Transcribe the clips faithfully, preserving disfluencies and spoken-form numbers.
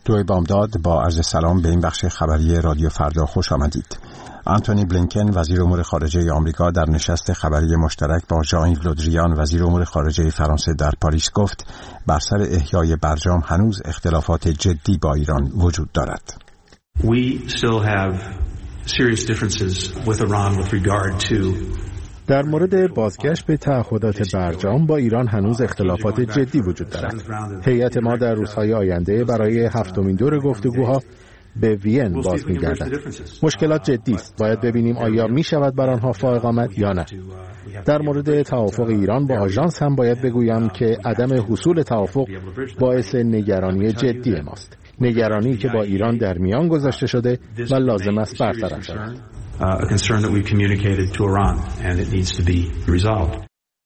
دوی بامداد با عرض سلام به این بخش خبری رادیو فردا خوش آمدید. آنتونی بلینکن وزیر امور خارجه آمریکا در نشست خبری مشترک با ژان یو لودریان وزیر امور خارجه فرانسه در پاریس گفت بر سر احیای برجام هنوز اختلافات جدی با ایران وجود دارد. We still have serious differences with Iran with regard to در مورد بازگشت به تعهدات برجام با ایران هنوز اختلافات جدی وجود دارد. هیئت ما در روزهای آینده برای هفتمین دور گفتگوها به وین باز می‌گردد. مشکلات جدی است. باید ببینیم آیا می‌شود بر آنها فائق آمد یا نه. در مورد توافق ایران با آژانس هم باید بگویم که عدم حصول توافق باعث نگرانی جدی ماست. نگرانی که با ایران در میان گذاشته شده و لازم است برطرف شود. a concern that we've communicated to Iran and it needs to be resolved.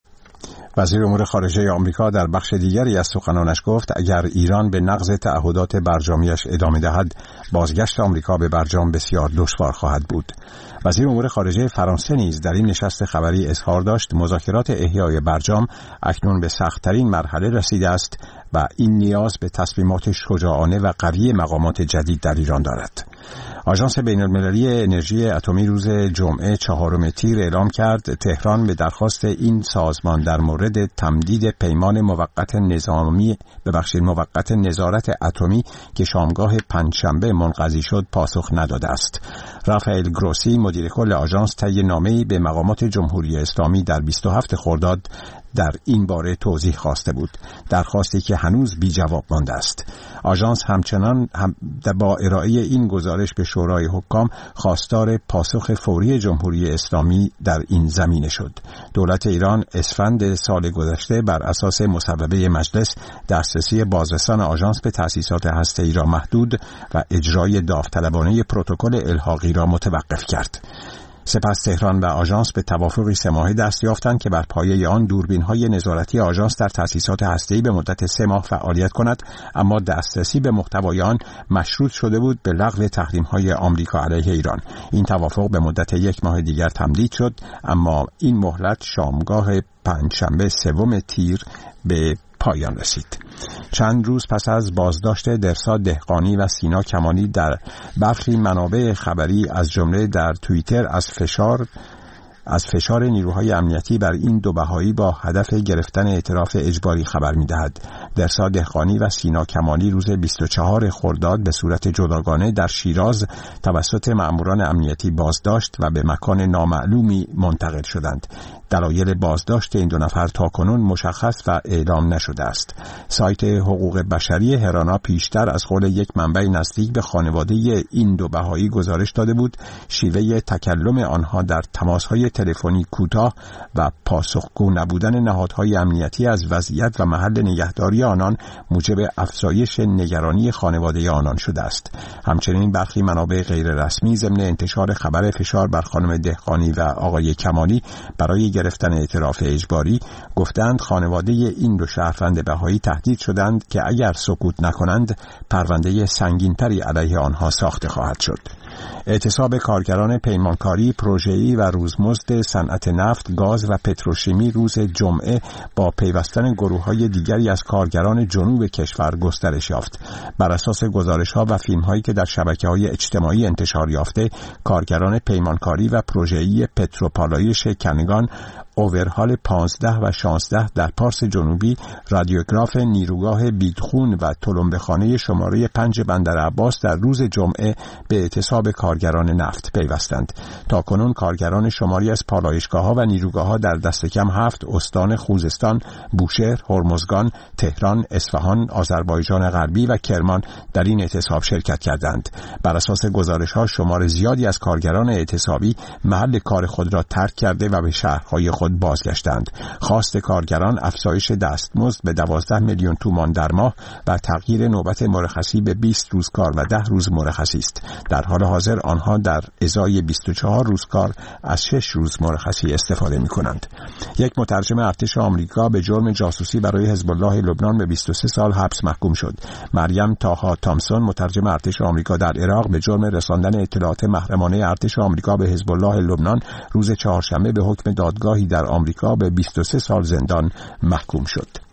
وزیر امور خارجه آمریکا در بخش دیگری از سخنانش گفت اگر ایران به نقض تعهدات برجامیش ادامه دهد بازگشت آمریکا به برجام بسیار دشوار خواهد بود. وزیر امور خارجه فرانسه نیز در این نشست خبری اظهار داشت مذاکرات احیای برجام اکنون به سخت‌ترین مرحله رسیده است و این نیاز به تصمیمات شجاعانه و قوی مقامات جدید در ایران دارد. آژانس بین‌المللی انرژی اتمی روز جمعه چهارم تیر اعلام کرد تهران به درخواست این سازمان در مورد تمدید پیمان موقت نظامی ببخشید موقت نظارت اتمی که شامگاه پنجشنبه منقضی شد پاسخ نداده است. رافائل گروسی مدیر کل آژانس طی نامه‌ای به مقامات جمهوری اسلامی در بیست و هفتم خرداد در این باره توضیح خواسته بود، درخواستی که هنوز بی جواب مانده است. آژانس همچنان هم با ارائه این گزارش به شورای حکام خواستار پاسخ فوری جمهوری اسلامی در این زمینه شد. دولت ایران اسفند سال گذشته بر اساس مصوبه مجلس دسترسی بازرسان آژانس به تأسیسات هسته‌ای را محدود و اجرای داوطلبانه پروتکل الحاقی را متوقف کرد. سپس تهران و آژانس به توافقی سه ماهه دست یافتند که بر پایه آن دوربین‌های نظارتی آژانس در تأسیسات هسته‌ای به مدت سه ماه فعالیت کند، اما دسترسی به محتوای آن مشروط شده بود به لغو تحریم‌های آمریکا علیه ایران. این توافق به مدت یک ماه دیگر تمدید شد، اما این مهلت شامگاه پنجشنبه سوم تیر به پایان رسید. چند روز پس از بازداشت درسا دهقانی و سینا کمانی در برخی منابع خبری از جمله در توییتر از فشار از فشار نیروهای امنیتی بر این دو بهایی با هدف گرفتن اعتراف اجباری خبر می‌دهد. درسا دهقانی و سینا کمالی روز بیست و چهارم خرداد به صورت جداگانه در شیراز توسط مأموران امنیتی بازداشت و به مکان نامعلومی منتقل شدند. دلایل بازداشت این دو نفر تاکنون مشخص و اعلام نشده است. سایت حقوق بشری هرانا پیشتر از قول یک منبع نزدیک به خانواده این دو بهایی گزارش داده بود شیوه تکلم آنها در تماس‌های تلفنی کوتاه و پاسخگو نبودن نهادهای امنیتی از وضعیت و محل نگهداری آنان موجب افزایش نگرانی خانواده آنان شده است. همچنین برخی منابع غیر رسمی ضمن انتشار خبر فشار بر خانم دهقانی و آقای کمالی برای گرفتن اعتراف اجباری گفتند خانواده این دو شهروند بهایی تهدید شدند که اگر سکوت نکنند پرونده سنگینتری علیه آنها ساخته خواهد شد. اعتصاب کارگران پیمانکاری، پروژه‌ای و روزمزد صنعت نفت، گاز و پتروشیمی روز جمعه با پیوستن گروه‌های دیگری از کارگران جنوب کشور گسترش یافت. بر اساس گزارش‌ها و فیلم‌هایی که در شبکه‌های اجتماعی انتشار یافته، کارگران پیمانکاری و پروژه‌ای پتروپالایش کنگان اوورهال پانزده و شانزده در پارس جنوبی، رادیوگراف نیروگاه بیدخون و تلمبه‌خانه شماره پنج بندر عباس در روز جمعه به اعتصاب کارگران نفت پیوستند. تاکنون کارگران شماری از پالایشگاه‌ها و نیروگاه‌ها در دست کم هفت استان خوزستان، بوشهر، هرمزگان، تهران، اصفهان، آذربایجان غربی و کرمان در این اعتصاب شرکت کردند. بر اساس گزارش‌ها شمار زیادی از کارگران اعتصابی محل کار خود را ترک کرده و به شهرهای خود بازگشتند. خواست کارگران افزایش دستمزد به دوازده میلیون تومان در ماه و تغییر نوبت مرخصی به بیست روز کار و ده روز مرخصی است. در حال حاضر آنها در ازای بیست و چهار روز کار از شش روز مرخصی استفاده می کنند. یک مترجم ارتش آمریکا به جرم جاسوسی برای حزب الله لبنان به بیست و سه سال حبس محکوم شد. مریم تاها تامسون مترجم ارتش آمریکا در عراق به جرم رساندن اطلاعات محرمانه ارتش آمریکا به حزب الله لبنان روز چهارشنبه به حکم دادگاهی در آمریکا به بیست و سه سال زندان محکوم شد.